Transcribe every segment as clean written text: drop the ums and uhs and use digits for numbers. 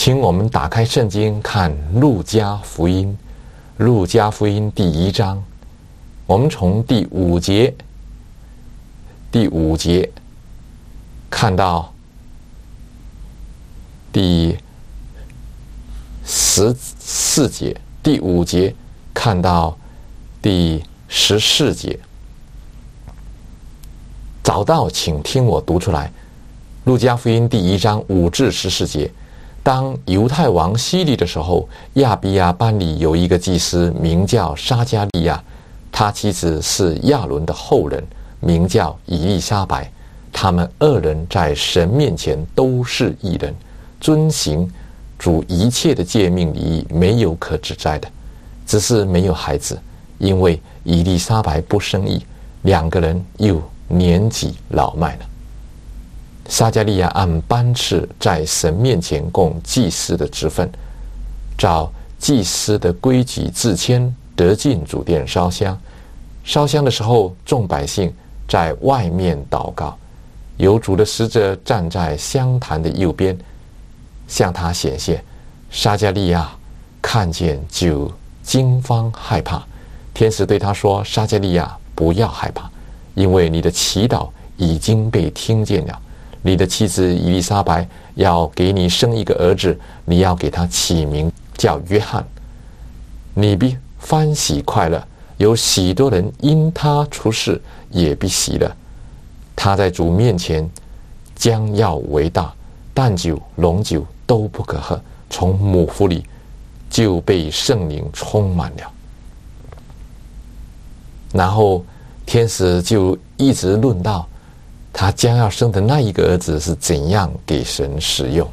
请我们打开圣经看路加福音，路加福音第1章，我们从第5节看到第14节，第5节看到第14节。找到请听我读出来。路加福音第1章5至14节。当犹太王希律的时候，亚比亚班里有一个祭司名叫撒迦利亚，他妻子是亚伦的后人，名叫以利沙白。他们2人在神面前都是义人，遵行主一切的诫命礼仪，没有可指摘的，只是没有孩子，因为以利沙白不生育，2个人又年纪老迈了。撒迦利亚按班次在神面前供祭司的职分，照祭司的规矩自谦，得进主殿烧香。烧香的时候，众百姓在外面祷告，有主的使者站在香坛的右边，向他显现。撒迦利亚看见就惊慌害怕。天使对他说：撒迦利亚，不要害怕，因为你的祈祷已经被听见了。你的妻子以利沙白要给你生一个儿子，你要给他起名叫约翰。你必欢喜快乐，有许多人因他出世也必喜乐。他在主面前将要为大，淡酒浓酒都不可喝，从母腹里就被圣灵充满了。然后天使就一直论到他将要生的那一个儿子是怎样给神使用。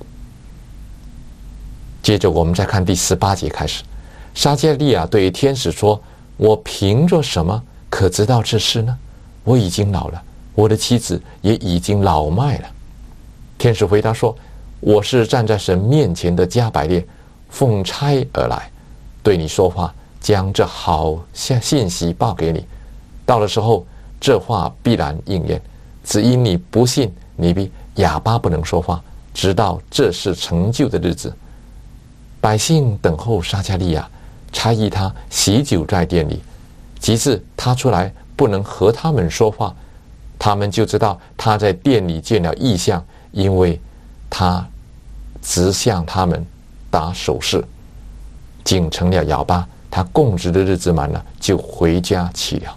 接着我们再看第18节开始，撒迦利亚对天使说：我凭着什么可知道这事呢？我已经老了，我的妻子也已经老迈了。天使回答说：我是站在神面前的加百列，奉差而来，对你说话，将这好信息报给你。到了时候，这话必然应验。只因你不信，你必哑巴不能说话，直到这事成就的日子。百姓等候撒迦利亚，差役他喜酒在店里。及至他出来不能和他们说话，他们就知道他在店里见了异象，因为他直向他们打手势，竟成了哑巴。他供职的日子满了，就回家去了。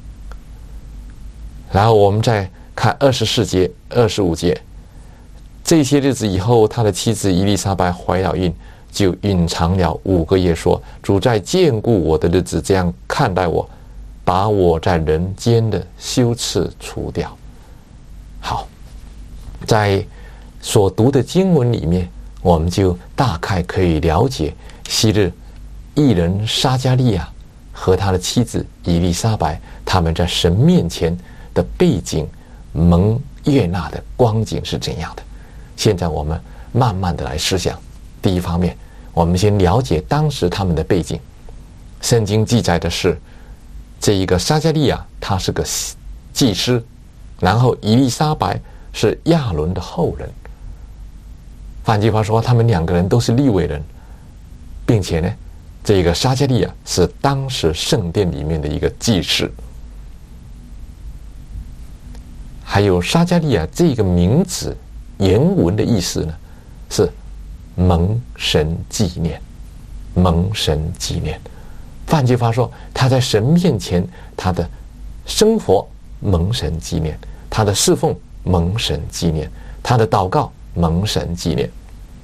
然后我们再看24节、25节，这些日子以后，他的妻子以利沙白怀了孕，就隐藏了5个月，说：主在眷顾我的日子这样看待我，把我在人间的羞耻除掉。好，在所读的经文里面，我们就大概可以了解昔日义人撒迦利亚和他的妻子以利沙白他们在神面前的背景蒙悦纳的光景是怎样的。现在我们慢慢的来思想。第一方面，我们先了解当时他们的背景。圣经记载的是，这一个撒迦利亚他是个祭司，然后以利沙白是亚伦的后人。换句话说，他们2个人都是利未人，并且呢，这个撒迦利亚是当时圣殿里面的一个祭司。还有撒迦利亚这个名字原文的意思呢，是蒙神纪念，蒙神纪念。换句话说，他在神面前他的生活蒙神纪念，他的侍奉蒙神纪念，他的祷告蒙神纪念。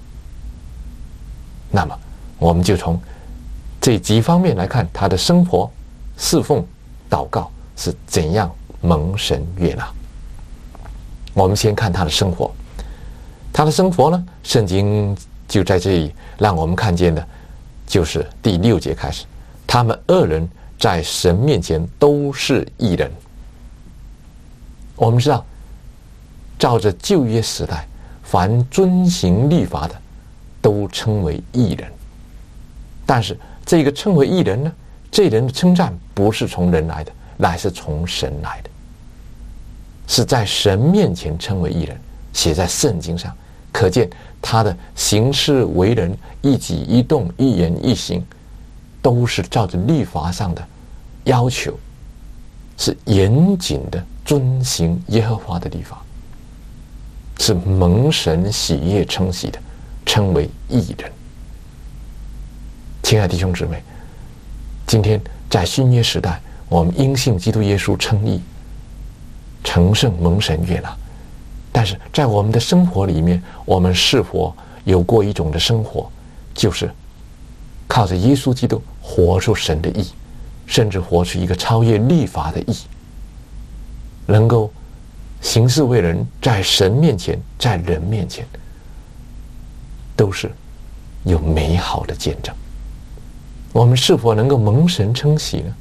那么我们就从这几方面来看，他的生活、侍奉、祷告是怎样蒙神悦纳。我们先看他的生活。他的生活呢，圣经就在这里让我们看见的，就是第6节开始，他们2人在神面前都是义人。我们知道，照着旧约时代，凡遵行律法的都称为义人。但是这个称为义人呢，这人的称赞不是从人来的，乃是从神来的，是在神面前称为义人，写在圣经上， 可见他的行事为人、一举一动、一言一行，都是照着律法上的要求，是严谨的遵行耶和华的律法，是蒙神喜悦称喜的，称为义人。亲爱的弟兄姊妹，今天在新约时代，我们因信基督耶稣称义，成圣蒙神悦纳。但是在我们的生活里面，我们是否有过一种的生活，就是靠着耶稣基督活出神的义，甚至活出一个超越律法的义，能够行事为人，在神面前，在人面前，都是有美好的见证。我们是否能够蒙神称喜呢？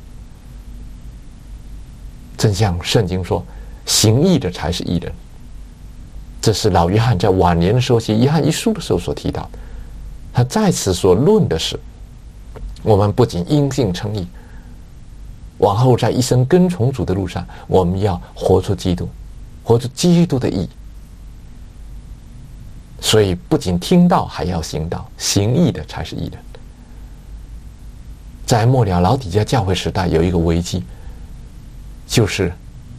正像圣经说，行义的才是义人。这是老约翰在晚年的时候写约翰一书的时候所提到的。他在此所论的是，我们不仅因信称义，往后在一生跟从主的路上，我们要活出基督，活出基督的义。所以不仅听道，还要行道，行义的才是义人。在末了老底嘉教会时代，有一个危机，就是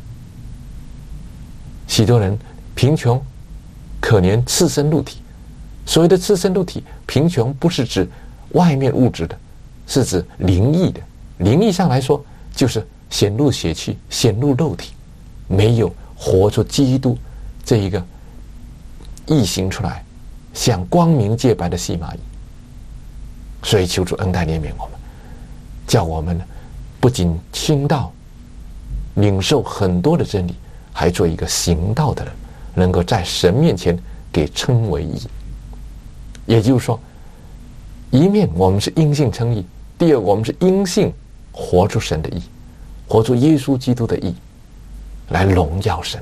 许多人贫穷、可怜、赤身露体。所谓的赤身露体，贫穷不是指外面物质的，是指灵异的。灵异上来说，就是显露血气，显露肉体，没有活出基督这一个义行出来，像光明洁白的细麻衣。所以求主恩待怜悯我们，叫我们不仅听道，领受很多的真理，还做一个行道的人，能够在神面前给称为义。也就是说，一面我们是因信称义，第二我们是因信活出神的义，活出耶稣基督的义，来荣耀神。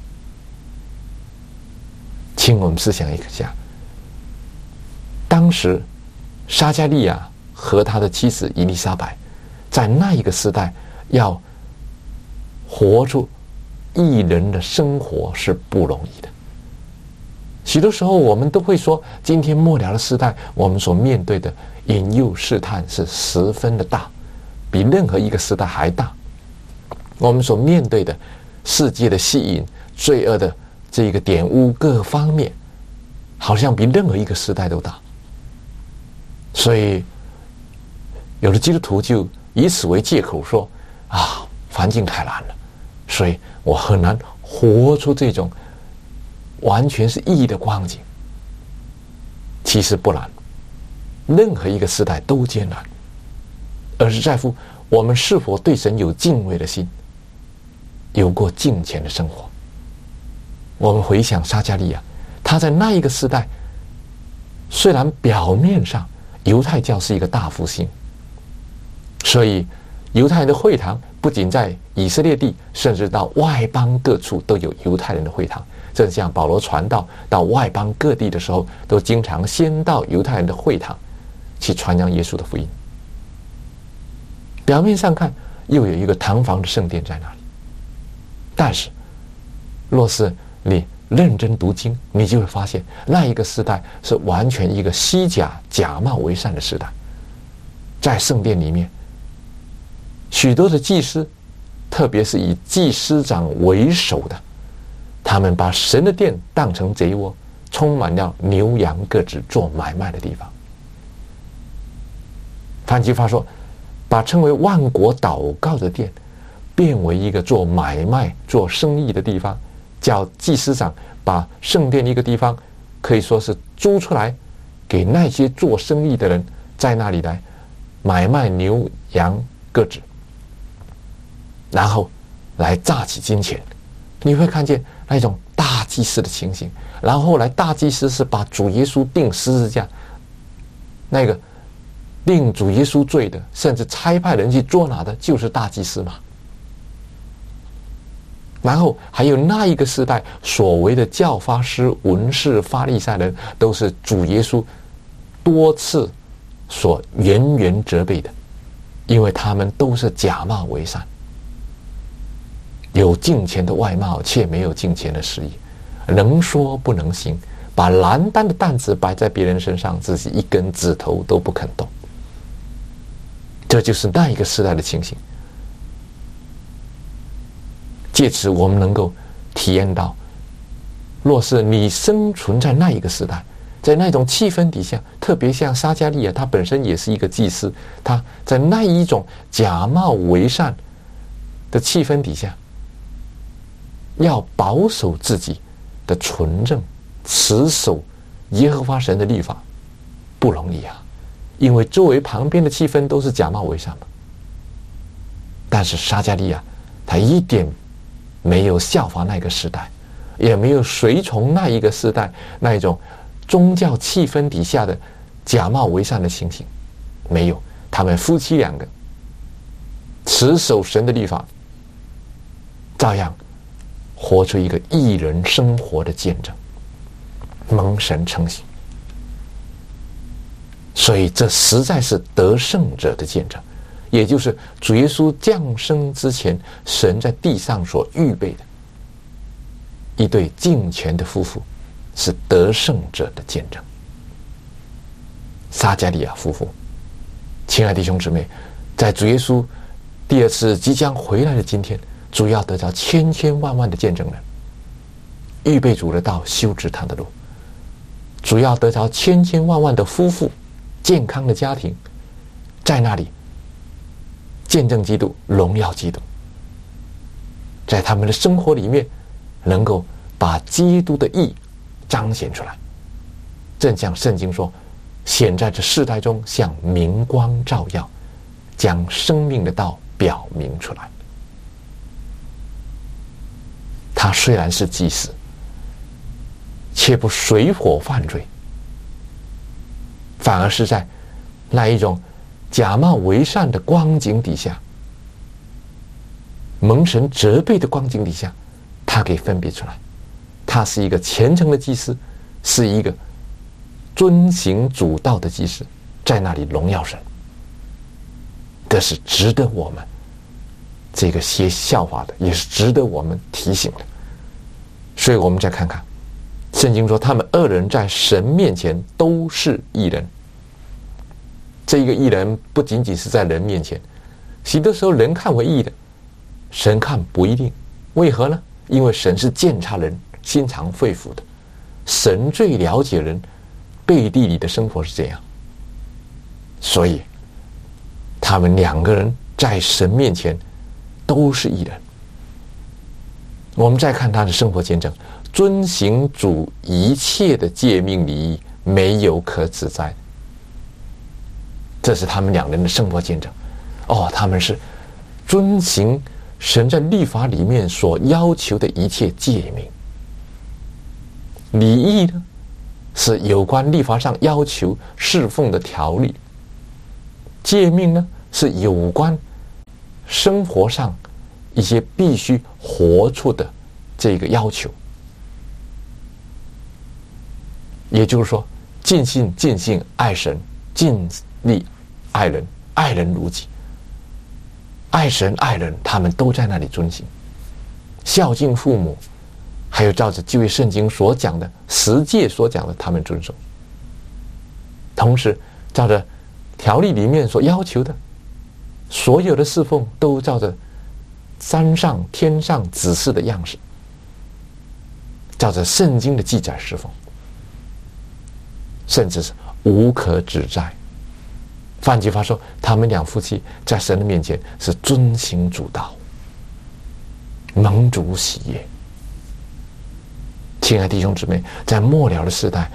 请我们思想一下，当时撒迦利亚和他的妻子以利沙白，在那一个时代要活出义人的生活是不容易的。许多时候我们都会说，今天末了的时代，我们所面对的引诱试探是十分的大，比任何一个时代还大。我们所面对的世界的吸引、罪恶的这个玷污各方面，好像比任何一个时代都大。所以有的基督徒就以此为借口说，环境太难了，所以我很难活出这种完全是义的光景。其实不难，任何一个时代都艰难，而是在乎我们是否对神有敬畏的心，有过敬虔的生活。我们回想撒迦利亚，他在那一个时代，虽然表面上犹太教是一个大复兴，所以犹太人的会堂不仅在以色列地，甚至到外邦各处都有犹太人的会堂。正像保罗传道到外邦各地的时候，都经常先到犹太人的会堂去传扬耶稣的福音。表面上看又有一个堂房的圣殿在那里，但是若是你认真读经，你就会发现那一个时代是完全一个虚假假冒为善的时代。在圣殿里面，许多的祭司，特别是以祭司长为首的，他们把神的殿当成贼窝，充满了牛羊各自做买卖的地方。换句话说，把称为万国祷告的殿变为一个做买卖做生意的地方，叫祭司长把圣殿一个地方可以说是租出来给那些做生意的人，在那里来买卖牛羊各自，然后来榨取金钱。你会看见那种大祭司的情形。然后后来大祭司是把主耶稣钉十字架，那个定主耶稣罪的，甚至差派人去捉拿的，就是大祭司嘛。然后还有那一个时代所谓的教法师、文士、法利赛人，都是主耶稣多次所严严责备的，因为他们都是假冒为善，有敬虔的外貌，却没有敬虔的实意，能说不能行， 把难担的担子摆在别人身上，自己一根指头都不肯动。这就是那一个时代的情形。借此我们能够体验到，若是你生存在那一个时代，在那种气氛底下，特别像撒迦利亚，他本身也是一个祭司，他在那一种假冒为善的气氛底下，要保守自己的纯正，持守耶和华神的律法，不容易啊！因为周围旁边的气氛都是假冒为善嘛。但是撒迦利亚他一点没有效法那个时代，也没有随从那一个时代那一种宗教气氛底下的假冒为善的情形，没有。他们夫妻两个持守神的律法，照样活出一个义人生活的见证，蒙神称喜。所以这实在是得胜者的见证，也就是主耶稣降生之前，神在地上所预备的一对敬虔的夫妇，是得胜者的见证。撒迦利亚夫妇，亲爱的弟兄姊妹，在主耶稣第二次即将回来的今天，主要得到千千万万的见证人，预备主的道，修直他的路。主要得着千千万万的夫妇，健康的家庭，在那里见证基督，荣耀基督，在他们的生活里面能够把基督的义彰显出来，正像圣经说，显在这世代中像明光照耀，将生命的道表明出来。他虽然是祭司，却不随火犯罪，反而是在那一种假冒为善的光景底下，蒙神责备的光景底下，他可以分别出来，他是一个虔诚的祭司，是一个遵行主道的祭司，在那里荣耀神。这是值得我们这个些效法的，也是值得我们提醒的。所以我们再看看圣经说，他们二人在神面前都是义人。这一个义人不仅仅是在人面前，许多时候人看为义的，神看不一定。为何呢？因为神是鉴察人心肠肺腑的，神最了解人背地里的生活是这样。所以他们两个人在神面前都是义人。我们再看他的生活见证，遵行主一切的诫命礼仪，没有可指摘。这是他们两人的生活见证。他们是遵行神在律法里面所要求的一切诫命。礼仪呢，是有关律法上要求侍奉的条例；诫命呢，是有关生活上一些必须活出的这个要求。也就是说，尽心尽性爱神，尽力爱人，爱人如己。爱神爱人，他们都在那里遵行。孝敬父母，还有照着旧约圣经所讲的十诫所讲的，他们遵守。同时照着条例里面所要求的所有的侍奉，都照着山上天上指示的样式，照着圣经的记载侍奉，甚至是无可指摘。换句话说，他们两夫妻在神的面前是遵行主道，蒙主喜悦。亲爱的弟兄姊妹，在末了的时代，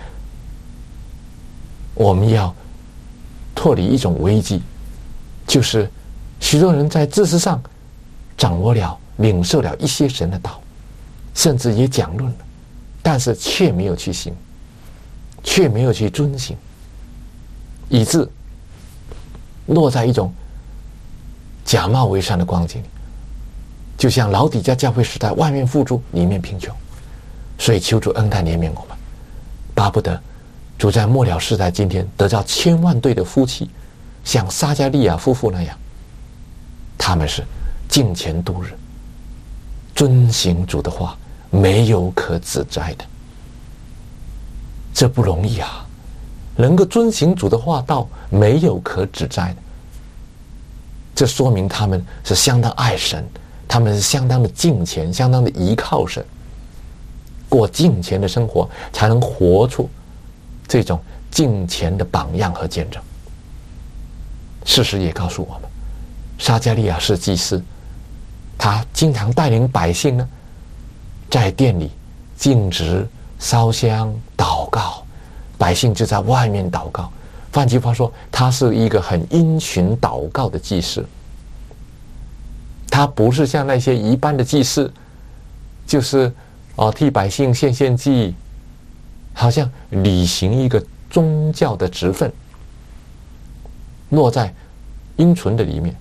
我们要脱离一种危机，就是许多人在知识上掌握了、领受了一些神的道，甚至也讲论了，但是却没有去行，却没有去遵行，以致落在一种假冒为善的光景里，就像老底嘉教会时代，外面富足，里面贫穷。所以求主恩待怜悯我们，巴不得主在末了世代今天得到千万对的夫妻，像撒迦利亚夫妇那样，他们是敬虔度日，遵行主的话，没有可指摘的。 这不容易啊！能够遵行主的话道，没有可指摘的。这说明他们是相当爱神，他们是相当的敬虔，相当的依靠神，过敬虔的生活，才能活出这种敬虔的榜样和见证。事实也告诉我们，撒迦利亚是祭司，他经常带领百姓呢，在殿里禁止烧香祷告，百姓就在外面祷告。换句话说，他是一个很殷勤祷告的祭司。他不是像那些一般的祭司，就是替百姓献祭，好像履行一个宗教的职分，落在阴存的里面，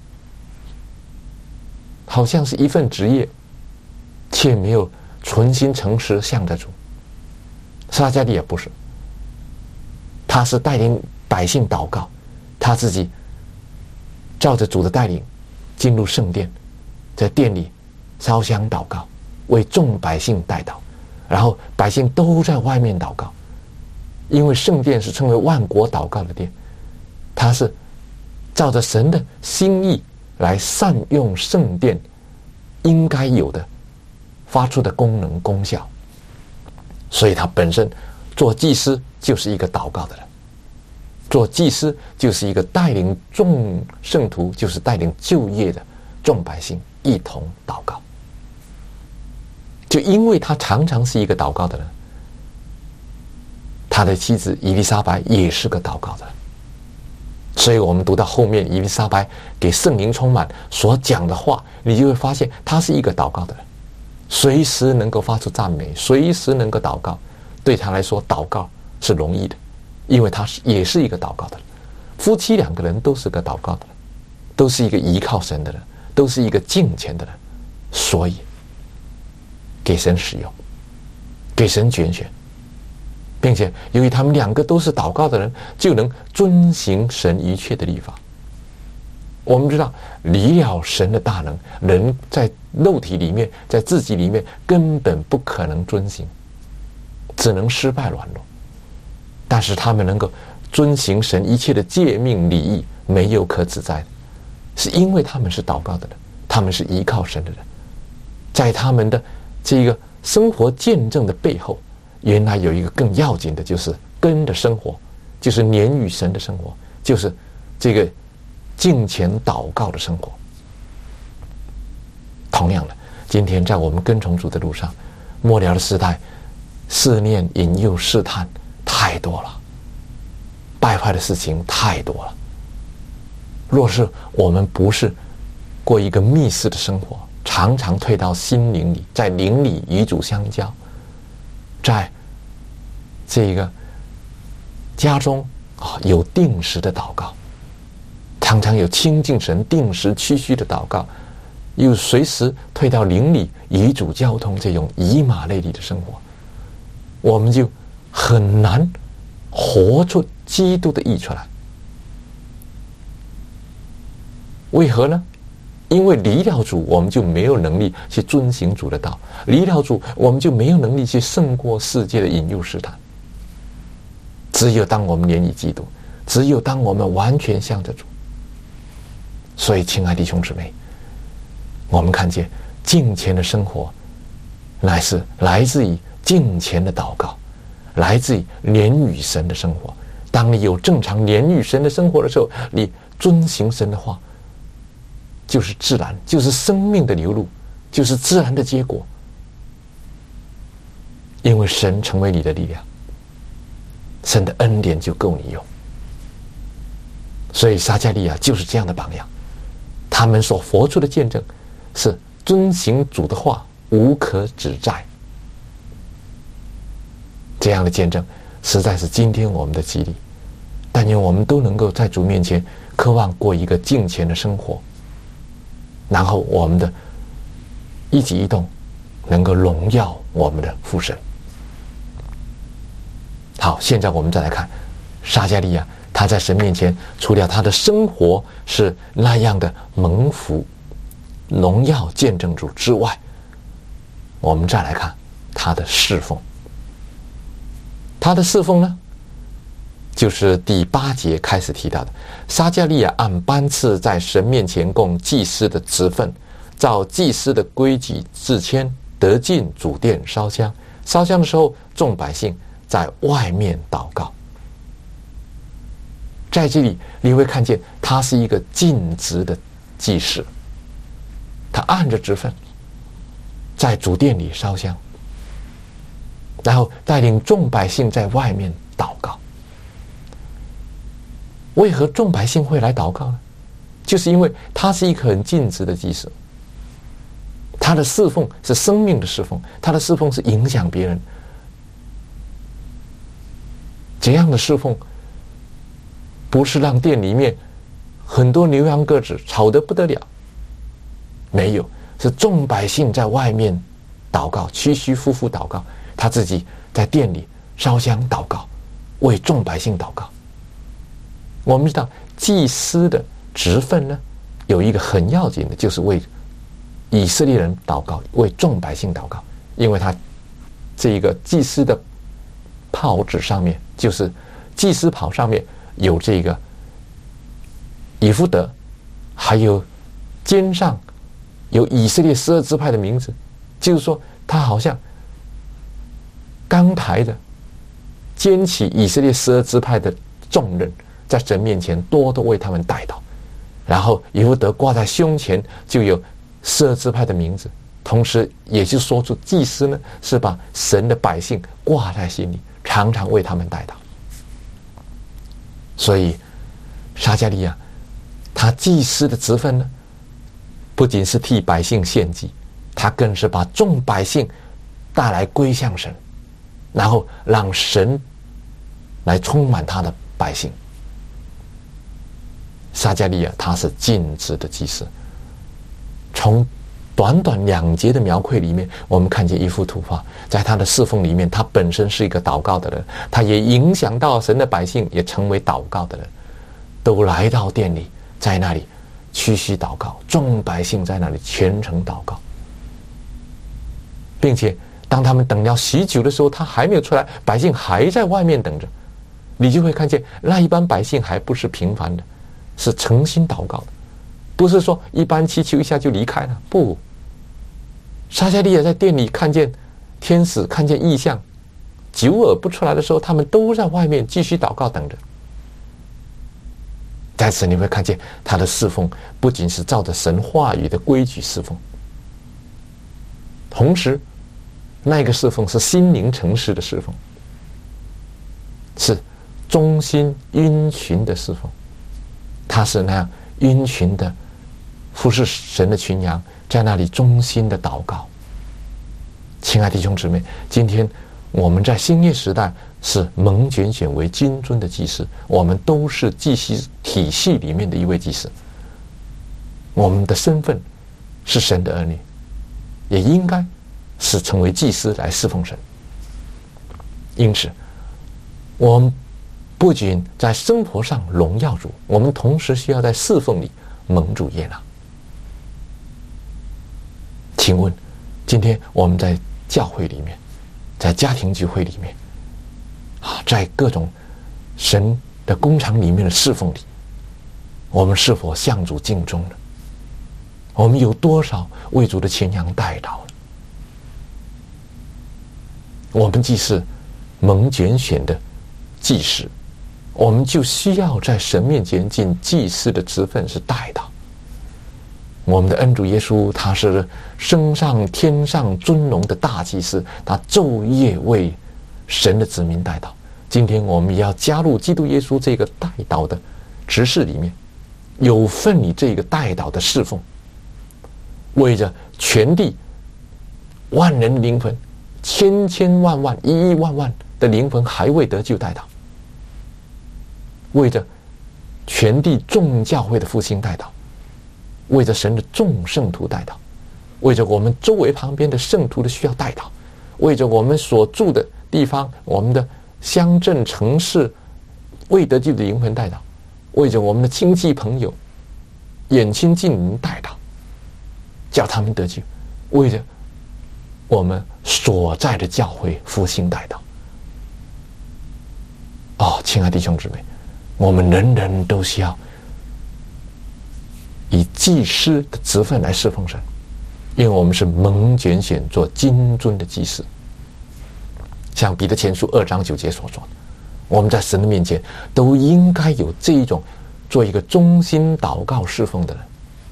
好像是一份职业，却没有存心诚实向着主。撒迦利亚不是，他是带领百姓祷告，他自己照着主的带领进入圣殿，在殿里烧香祷告，为众百姓代祷，然后百姓都在外面祷告，因为圣殿是称为万国祷告的殿，他是照着神的心意来善用圣殿应该有的发出的功能功效，所以他本身做祭司就是一个祷告的人，做祭司就是一个带领众圣徒，就是带领就业的众百姓一同祷告。就因为他常常是一个祷告的人，他的妻子以利沙白也是个祷告的人，所以我们读到后面以利沙白给圣灵充满所讲的话，你就会发现他是一个祷告的人，随时能够发出赞美，随时能够祷告。对他来说，祷告是容易的，因为他也是一个祷告的人。夫妻两个人都是个祷告的人，都是一个依靠神的人，都是一个敬虔的人，所以给神使用，给神拣选，并且由于他们两个都是祷告的人，就能遵行神一切的律法。我们知道，离了神的大能，人在肉体里面，在自己里面根本不可能遵行，只能失败软弱。但是他们能够遵行神一切的诫命礼义，没有可指摘的，是因为他们是祷告的人，他们是依靠神的人。在他们的这个生活见证的背后，原来有一个更要紧的，就是根的生活，就是连与神的生活，就是这个敬虔祷告的生活。同样的，今天在我们跟从主的路上，末了的时代，试炼、引诱、试探太多了，败坏的事情太多了。若是我们不是过一个密室的生活，常常退到心灵里，在灵里与主相交，在这个家中有定时的祷告，常常有亲近神定时区区的祷告，又随时退到灵里与主交通，这种以马内利的生活，我们就很难活出基督的义出来。为何呢？因为离了主，我们就没有能力去遵行主的道；离了主，我们就没有能力去胜过世界的引诱试探。只有当我们连于基督，只有当我们完全向着主。所以，亲爱的弟兄姊妹，我们看见敬虔的生活，乃是来自于敬虔的祷告，来自于连与神的生活。当你有正常连与神的生活的时候，你遵行神的话，就是自然，就是生命的流露，就是自然的结果。因为神成为你的力量，神的恩典就够你用。所以撒迦利亚就是这样的榜样，他们所活出的见证是遵行主的话，无可指摘。这样的见证实在是今天我们的激励。但愿我们都能够在主面前渴望过一个敬虔的生活，然后我们的一举一动能够荣耀我们的父神。好，现在我们再来看撒迦利亚，他在神面前，除了他的生活是那样的蒙福、荣耀、见证主之外，我们再来看他的侍奉。 他的侍奉呢，就是第8节开始提到的，撒迦利亚按班次在神面前供祭司的职分，照祭司的规矩自谦，得进主殿烧香。烧香的时候，众百姓在外面祷告。在这里你会看见，他是一个尽职的祭司，他按着职分在主殿里烧香，然后带领众百姓在外面祷告。为何众百姓会来祷告呢？就是因为他是一个很尽职的祭司，他的侍奉是生命的侍奉，他的侍奉是影响别人。这样的侍奉不是让店里面很多牛羊鸽子吵得不得了，没有，是众百姓在外面祷告，屈屈服服祷告，他自己在店里烧香祷告，为众百姓祷告。我们知道祭司的职分呢，有一个很要紧的，就是为以色列人祷告，为众百姓祷告。因为他这个祭司的袍子上面，就是祭司袍上面有这个以弗得，还有肩上有以色列12支派的名字，就是说他好像刚抬的肩起以色列12支派的重任，在神面前多多为他们代祷。然后以弗得挂在胸前就有12支派的名字，同时也就说出祭司呢是把神的百姓挂在心里，常常为他们代祷。所以撒迦利亚他祭司的职分呢，不仅是替百姓献祭，他更是把众百姓带来归向神，然后让神来充满他的百姓。撒迦利亚他是尽职的祭司。从短短2节的描绘里面，我们看见一幅图画，在他的侍奉里面，他本身是一个祷告的人，他也影响到神的百姓，也成为祷告的人，都来到殿里，在那里屈膝祷告，众百姓在那里全程祷告，并且当他们等了许久的时候，他还没有出来，百姓还在外面等着，你就会看见那一般百姓还不是平凡的，是诚心祷告的，不是说一般祈求一下就离开了。不，撒迦利亚在殿里看见天使，看见异象，久耳不出来的时候，他们都在外面继续祷告等着。在此你会看见他的侍奉不仅是照着神话语的规矩侍奉，同时那个侍奉是心灵诚实的侍奉，是忠心殷勤的侍奉。他是那样殷勤的服侍神的群羊，在那里忠心的祷告。亲爱的弟兄姊妹，今天我们在新约时代是蒙拣选为君尊的祭司，我们都是祭司体系里面的一位祭司，我们的身份是神的儿女，也应该是成为祭司来侍奉神。因此我们不仅在生活上荣耀主，我们同时需要在侍奉里蒙主悦纳。请问今天我们在教会里面，在家庭聚会里面在各种神的工厂里面的侍奉里，我们是否向主敬忠呢？我们有多少为主的群羊代祷呢？我们既是蒙拣选的祭司，我们就需要在神面前尽祭司的职分，是代祷。我们的恩主耶稣，他是升上天上尊荣的大祭司，他昼夜为神的子民代祷。今天我们也要加入基督耶稣这个代祷的职事里面，有份于这个代祷的侍奉，为着全地万人的灵魂，千千万万亿亿万万的灵魂还未得救代祷，为着全地众教会的复兴代祷，为着神的众圣徒代祷，为着我们周围旁边的圣徒的需要代祷，为着我们所住的地方，我们的乡镇城市未得救的灵魂代祷，为着我们的亲戚朋友远亲近邻代祷，叫他们得救，为着我们所在的教会复兴代祷。 亲爱的弟兄姊妹，我们人人都需要以祭司的职分来侍奉神，因为我们是蒙拣选做金尊的祭司。像彼得前书2章9节所说的，我们在神的面前都应该有这一种做一个忠心祷告侍奉的人。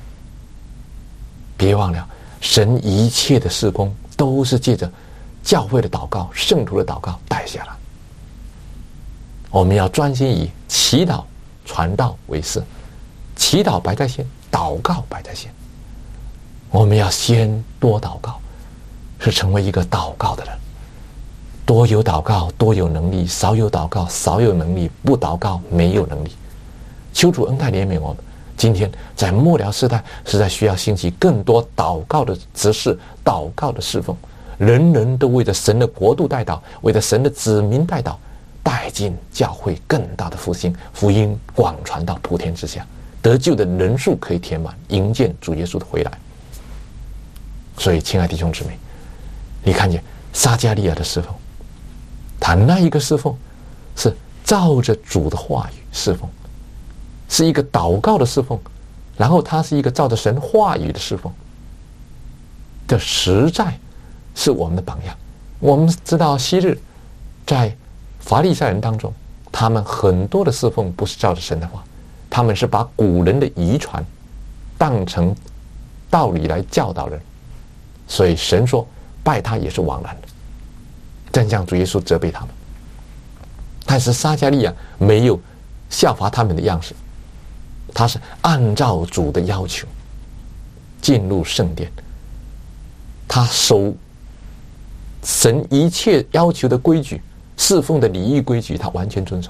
别忘了，神一切的事工都是借着教会的祷告、圣徒的祷告带下来。我们要专心以祈祷、传道为事，祈祷摆在先，祷告摆在先。我们要先多祷告，是成为一个祷告的人。多有祷告，多有能力；少有祷告，少有能力；不祷告，没有能力。求主恩待怜悯我们。今天在末了时代，实在需要兴起更多祷告的执事、祷告的侍奉，人人都为着神的国度代祷，为着神的子民代祷，带进教会更大的复兴，福音广传到普天之下，得救的人数可以填满，迎接主耶稣的回来。所以，亲爱的弟兄姊妹，你看见撒迦利亚的侍奉，他那一个侍奉是照着主的话语侍奉，是一个祷告的侍奉，然后他是一个照着神话语的侍奉，这实在是我们的榜样。我们知道昔日在法利赛人当中，他们很多的侍奉不是照着神的话，他们是把古人的遗传当成道理来教导人，所以神说拜他也是枉然的，正像主耶稣责备他们。但是撒迦利亚没有效法他们的样式，他是按照主的要求进入圣殿，他守神一切要求的规矩，侍奉的礼仪规矩，他完全遵守。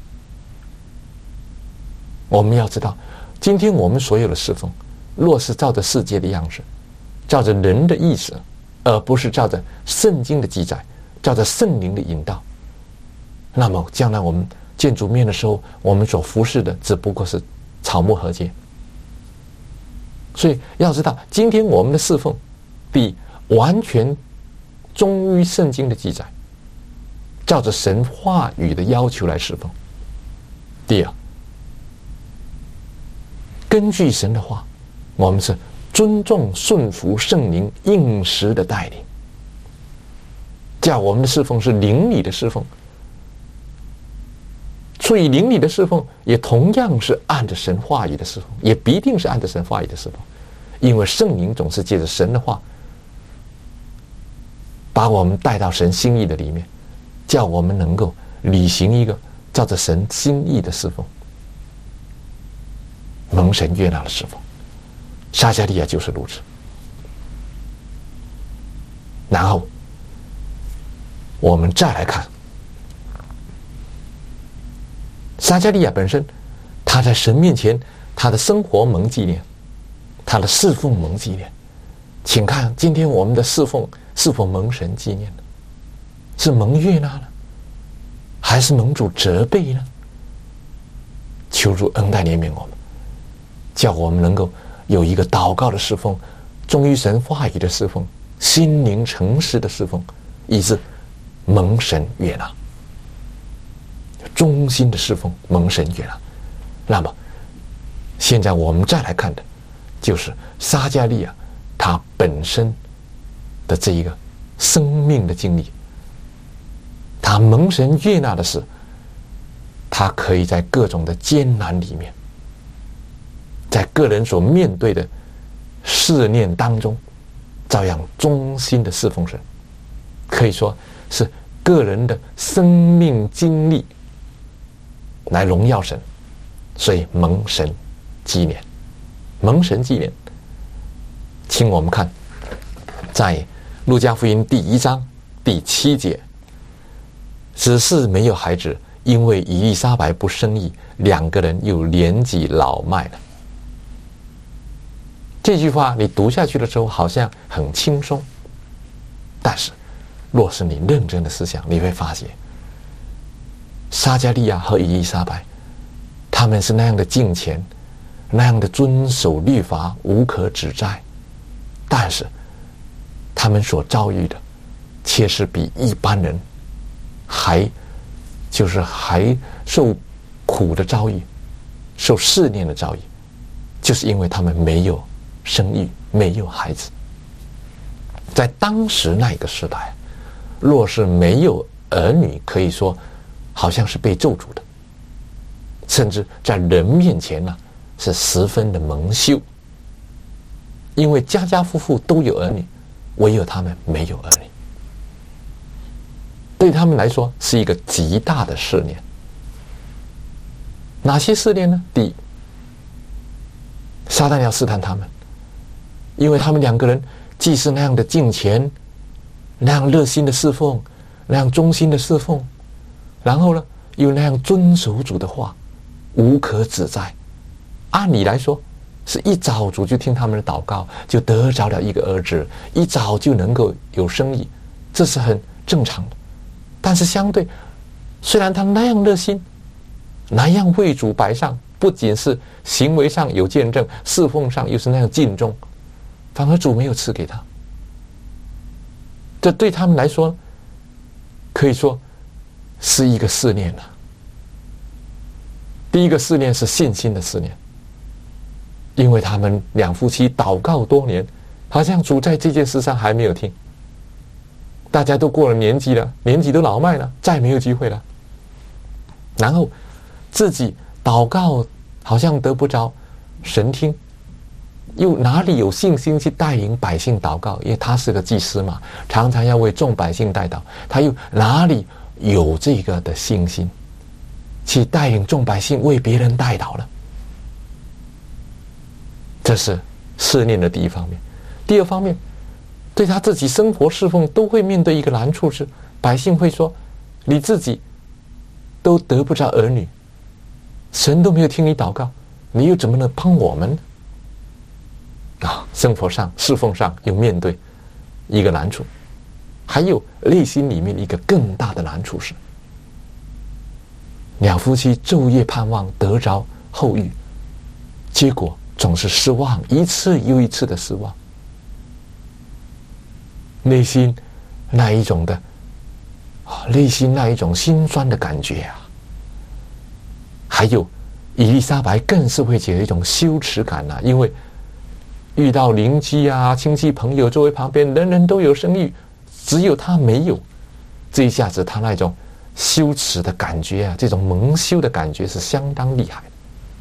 我们要知道，今天我们所有的侍奉，若是照着世界的样式，照着人的意思，而不是照着圣经的记载，照着圣灵的引导，那么将来我们见主面的时候，我们所服侍的只不过是草木禾秸。所以要知道，今天我们的侍奉必完全忠于圣经的记载，照着神话语的要求来侍奉。第二，根据神的话，我们是尊重顺服圣灵应时的带领，叫我们的侍奉是灵里的侍奉。所以灵里的侍奉也同样是按着神话语的侍奉，也必定是按着神话语的侍奉，因为圣灵总是借着神的话把我们带到神心意的里面，叫我们能够履行一个照着神心意的侍奉，蒙神悦纳的侍奉。撒迦利亚就是如此。然后我们再来看撒迦利亚本身，他在神面前，他的生活蒙纪念，他的侍奉蒙纪念。请看今天我们的侍奉是否蒙神纪念呢？是蒙悦纳呢，还是蒙主责备呢？求主恩待怜悯我们，叫我们能够有一个祷告的侍奉，忠于神话语的侍奉，心灵诚实的侍奉，以致蒙神悦纳，忠心的侍奉蒙神悦纳。那么现在我们再来看的就是撒迦利亚他本身的这一个生命的经历。他蒙神悦纳的是，他可以在各种的艰难里面，在个人所面对的试炼当中，照样忠心的侍奉神，可以说是个人的生命经历来荣耀神，所以蒙神纪念，蒙神纪念。请我们看在路加福音第1章第7节，只是没有孩子，因为以利沙白不生育，2个人又年纪老迈了。这句话你读下去的时候好像很轻松，但是若是你认真的思想，你会发现撒迦利亚和以利沙白他们是那样的敬虔，那样的遵守律法，无可指摘，但是他们所遭遇的却是比一般人还就是还受苦的遭遇，受试炼的遭遇，就是因为他们没有生育，没有孩子。在当时那个时代，若是没有儿女，可以说好像是被咒诅的，甚至在人面前呢，是十分的蒙羞。因为家家户户都有儿女，唯有他们没有儿女。对他们来说是一个极大的试炼。哪些试炼呢？第一，撒旦要试探他们，因为他们两个人既是那样的敬虔，那样热心的侍奉，那样忠心的侍奉，然后呢又那样遵守主的话，无可指摘。按理来说，是一早主就听他们的祷告，就得着了一个儿子，一早就能够有生意，这是很正常的。但是相对，虽然他那样热心，那样为主摆上，不仅是行为上有见证，侍奉上又是那样尽忠，反而主没有赐给他。这对他们来说，可以说是一个试炼了。第一个试炼是信心的试炼，因为他们两夫妻祷告多年，好像主在这件事上还没有听。大家都过了年纪了，年纪都老迈了，再没有机会了。然后自己祷告好像得不着神听，又哪里有信心去带领百姓祷告？因为他是个祭司嘛，常常要为众百姓代祷，他又哪里有这个的信心去带领众百姓为别人代祷呢？这是试炼的第一方面。第二方面，对他自己生活侍奉都会面对一个难处，是百姓会说，你自己都得不着儿女，神都没有听你祷告，你又怎么能帮我们呢？生活上侍奉上又面对一个难处。还有内心里面一个更大的难处是，两夫妻昼夜盼望得着后裔，结果总是失望，一次又一次的失望。内心那一种的内心那一种心酸的感觉啊。还有以利沙白更是会觉得一种羞耻感啊，因为遇到邻居啊、亲戚朋友周围旁边人人都有生育，只有他没有，这一下子他那种羞耻的感觉啊，这种蒙羞的感觉是相当厉害的。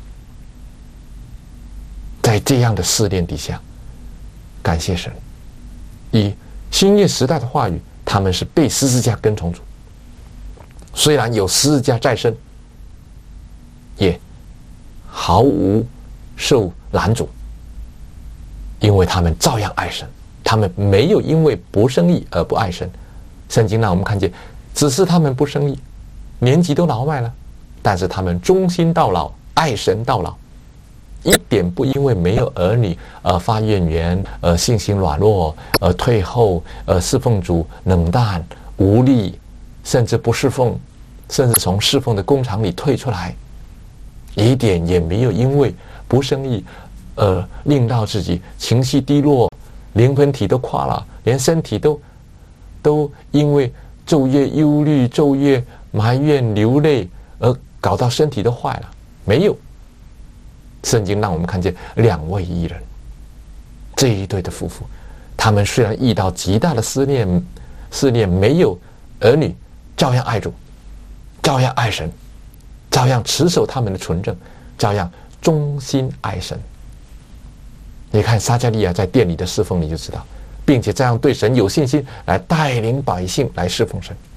在这样的试炼底下，感谢神，以新约时代的话语，他们是被十字架跟从主，虽然有十字架在身，也毫无受拦阻，因为他们照样爱神，他们没有因为不生育而不爱神。圣经让我们看见，只是他们不生育，年纪都老迈了，但是他们忠心到老，爱神到老，一点不因为没有儿女而发怨言，信心软弱，退后，侍奉主冷淡无力，甚至不侍奉，甚至从侍奉的工厂里退出来，一点也没有因为不生育令到自己情绪低落，灵魂体都垮了，连身体都因为昼夜忧虑、昼夜埋怨、流泪而搞到身体都坏了，没有。圣经让我们看见两位义人，这一对的夫妇，他们虽然遇到极大的试炼，没有儿女，照样爱主，照样爱神，照样持守他们的纯正，照样忠心爱神。你看撒迦利亚在殿里的侍奉，你就知道，并且这样对神有信心，来带领百姓来侍奉神。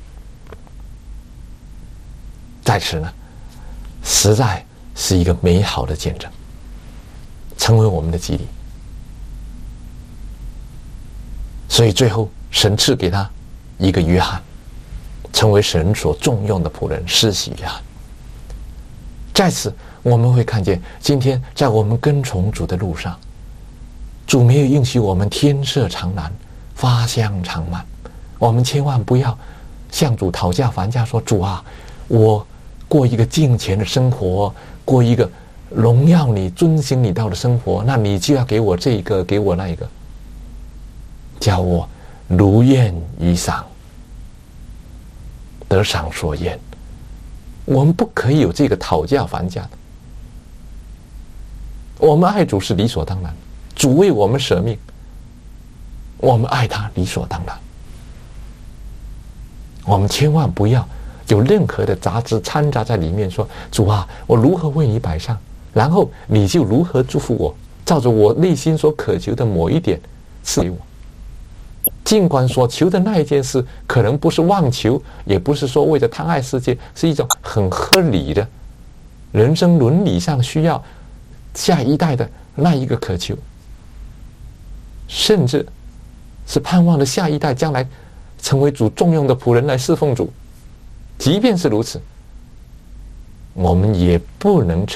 在此呢，实在是一个美好的见证，成为我们的激励。所以最后神赐给他一个约翰，成为神所重用的仆人，施洗约翰。在此我们会看见，今天在我们跟从主的路上，主没有应许我们天色常蓝，花香常漫。我们千万不要向主讨价还价，说主啊，我过一个敬虔的生活，过一个荣耀你、遵行你道的生活，那你就要给我这个，给我那个，叫我如愿以偿，得偿所愿， 我们不可以有这个讨价还价的。我们爱主是理所当然，主为我们舍命，我们爱他理所当然。我们千万不要有任何的杂质掺杂在里面，说主啊，我如何为你摆上，然后你就如何祝福我，照着我内心所渴求的某一点赐给我。尽管所求的那一件事可能不是妄求，也不是说为了贪爱世界，是一种很合理的人生伦理上需要下一代的那一个渴求，甚至是盼望着下一代将来成为主重用的仆人来侍奉主。即便是如此，我们也不能